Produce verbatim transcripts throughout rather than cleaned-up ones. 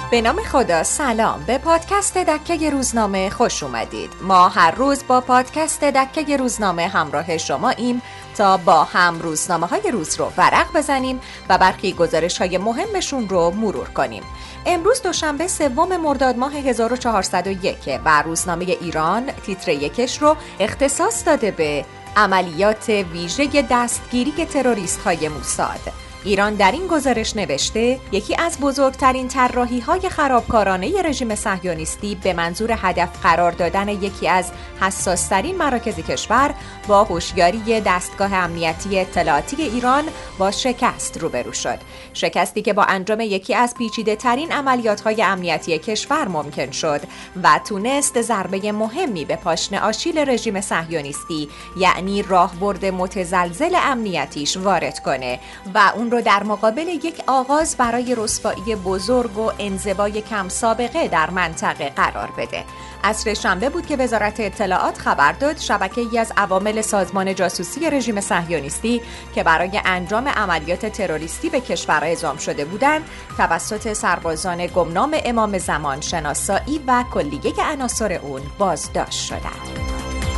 به نام خدا، سلام. به پادکست دکه روزنامه خوش اومدید. ما هر روز با پادکست دکه روزنامه همراه شماییم تا با هم روزنامه های روز رو ورق بزنیم و برخی گزارش های مهمشون رو مرور کنیم. امروز دوشنبه سوم مرداد ماه هزار و چهارصد و یک و روزنامه ایران تیتر یکش رو اختصاص داده به عملیات ویژه دستگیری تروریست های موساد. ایران در این گزارش نوشته یکی از بزرگترین طراحی‌های خرابکارانه رژیم صهیونیستی به منظور هدف قرار دادن یکی از حساس‌ترین مراکز کشور با هوشیاری دستگاه امنیتی اطلاعاتی ایران با شکست روبرو شد. شکستی که با انجام یکی از پیچیده‌ترین عملیات‌های امنیتی کشور ممکن شد و تونست ضربه مهمی به پاشنه آشیل رژیم صهیونیستی، یعنی راهبرد متزلزل امنیتیش وارد کنه و اون رو در مقابل یک آغاز برای رسوایی بزرگ و انزوای کم سابقه در منطقه قرار بده. عصر شنبه بود که وزارت اطلاعات خبر داد شبکه‌ای از عوامل سازمان جاسوسی رژیم صهیونیستی که برای انجام عملیات تروریستی به کشور اعزام شده بودند، توسط سربازان گمنام امام زمان شناسایی و کلیه عناصر اون بازداشت شدند.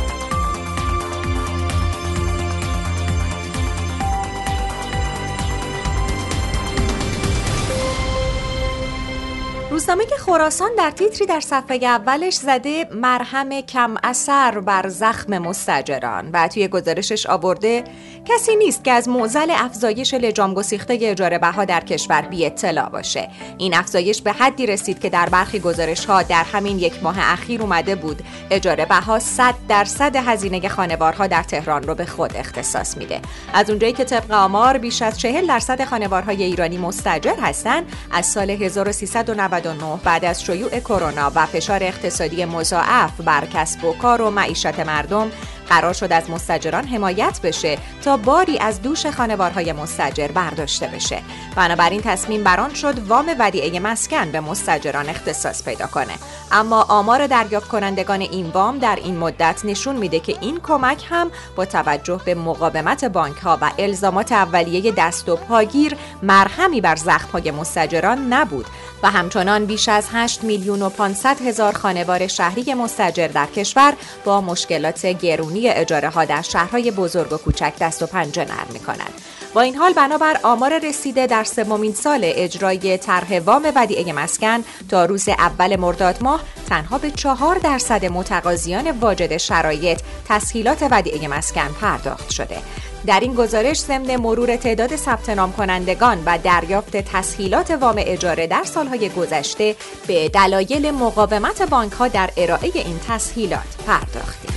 روزنامه خراسان در تیتری در صفحه اولش زده مرهم کم اثر بر زخم مستاجران و توی گزارشش آورده کسی نیست که از معضل افزایش لجام گسیخته اجاره بها در کشور بی اطلاع باشه. این افزایش به حدی رسید که در برخی گزارش‌ها در همین یک ماه اخیر اومده بود اجاره بها صد درصد هزینه خانوارها در تهران رو به خود اختصاص میده. از اونجایی که طبق آمار بیش از چهل درصد خانوارهای ایرانی مستاجر هستن، از سال هزار و سیصد و نود و نه بعد از شیوع کرونا و فشار اقتصادی مضاعف بر کسب و کار و معیشت مردم قرار شد از مستاجران حمایت بشه تا باری از دوش خانوارهای مستاجر برداشته بشه. بنابراین تصمیم بران شد وام ودیعه مسکن به مستاجران اختصاص پیدا کنه. اما آمار دریافت کنندگان این وام در این مدت نشون میده که این کمک هم با توجه به مقاومت بانک‌ها و الزامات اولیه دست و پاگیر مرهمی بر زخم‌های مستاجران نبود و همچنان بیش از هشت میلیون و پانصد هزار خانوار شهری مستاجر در کشور با مشکلات گرونی اجاره ها در شهرهای بزرگ و کوچک دست و پنجه نرم می‌کنند. با این حال بنابر آمار رسیده در سومین سال اجرای طرح وام ودیعه مسکن تا روز اول مرداد ماه تنها به چهار درصد متقاضیان واجد شرایط تسهیلات ودیعه مسکن پرداخت شده. در این گزارش ضمن مرور تعداد ثبت نام کنندگان و دریافت تسهیلات وام اجاره در سالهای گذشته به دلایل مقاومت بانک‌ها در ارائه این تسهیلات پرداختیم.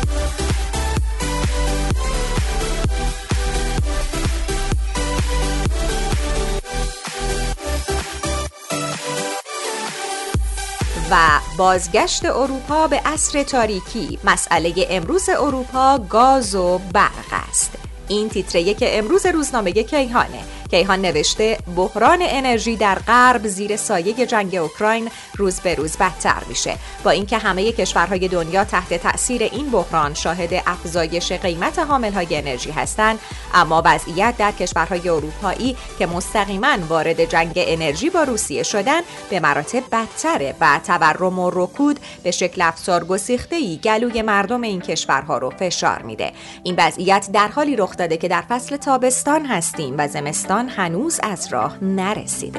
و بازگشت اروپا به عصر تاریکی، مسئله امروز اروپا گاز و برق است. این تیتر یک امروز روزنامه کیهانه. کیهان نوشته بحران انرژی در غرب زیر سایه جنگ اوکراین روز به روز بدتر میشه. با اینکه همه کشورهای دنیا تحت تأثیر این بحران شاهد افزایش قیمت حاملهای انرژی هستند، اما وضعیت در کشورهای اروپایی که مستقیما وارد جنگ انرژی با روسیه شدن به مراتب بدتره و تورم و رکود به شکل افسار گسیخته‌ای گلوی مردم این کشورها رو فشار میده. این وضعیت در حالی رخ داده که در فصل تابستان هستیم و زمستان هنوز از راه نرسیده.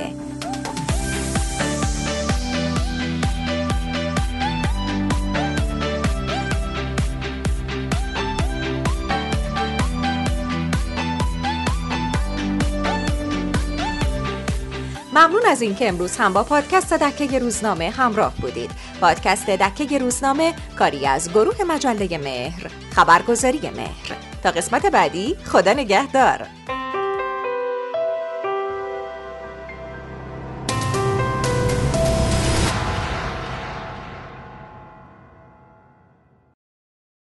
ممنون از اینکه امروز هم با پادکست دکه روزنامه همراه بودید. پادکست دکه روزنامه کاری از گروه مجله مهر، خبرگزاری مهر. تا قسمت بعدی، خدا نگهدار.